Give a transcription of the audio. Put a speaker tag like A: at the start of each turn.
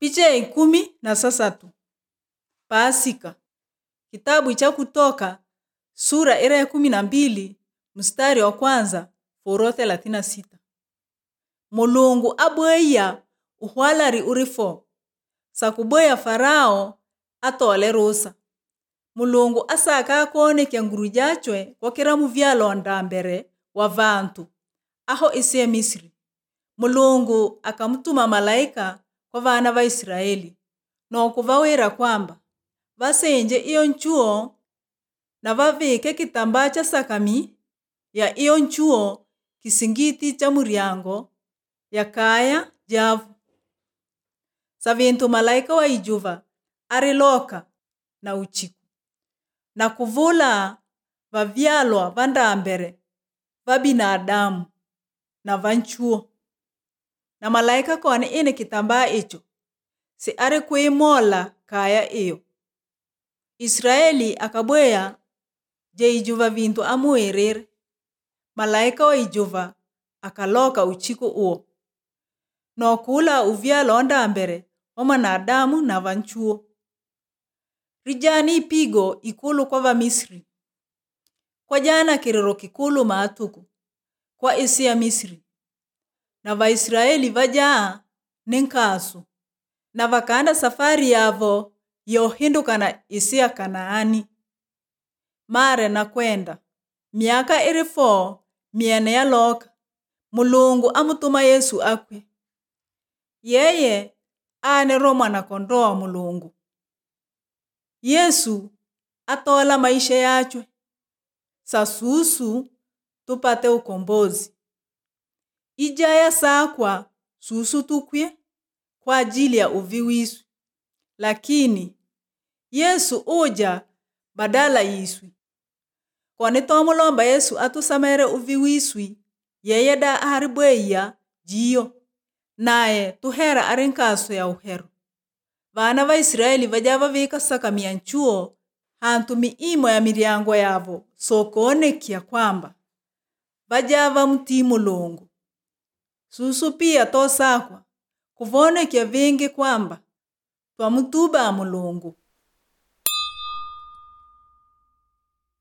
A: Picha ya 13. Pasika. Kitabu cha Kutoka sura ya 12 mstari wa kwanza furo 36. Mulungu abweya uhwalari urifo. Sakuboya Farao atole rusa. Mulungu asaka akone kyanguru jachwe kwa kira muvyalo ndambere wa vantu. Aho isi Misri. Mulungu akamutuma malaika kwa vana wa Israeli. No kuvawira kwamba vasenje iyo nchuo na vavike kitambaa cha sakami ya iyo nchuo kisingiti cha muriango ya kaya javu. Savintu malaika wa ijuva ariloka na uchiku na kuvula vavyalwa vandambere va binadamu na vanchuo. Na malaika kone ine kitambaa icho si ari kuimola kaya iyo. Israeli akabweya je ijuva vintu amuerere. Malaika wa ijuva akaloka uchiku uo. No kula uvyalo ndambere wa manadamu na vanchuo. Rijani ipigo ikulu kwa va Misri. Kwa jana kiriro kikulu maatuku kwa isi ya Misri. Na va Israeli vajaa ninkasu. Na vakanda safari yavo yohinduka na isi ya Kanaani. Mare na kwenda. Miaka irifo miene ya loka. Mulungu amutuma Yesu akwe. Yeye ane Roma na kondoa Mulungu. Yesu atola maisha yachwe. Sasusu tupate ukombozi. Ijaya sakwa susu tukwe kwa ajili ya uviwiswi. Lakini Yesu uja badala yiswi. Kwani tomulomba Yesu atusamere uviwiswi. Yeye da haribweya jiyo. Nae tuhera arinkaso ya uhero. Vana wa Israeli vajava vika sakami ya nchuo. Hantu miimo ya miriango yavo. Sokonekia kwamba vajava mti Mulungu. Susu pia tosakwa. Kuvonekia vingi kwamba twamutuba Mulungu.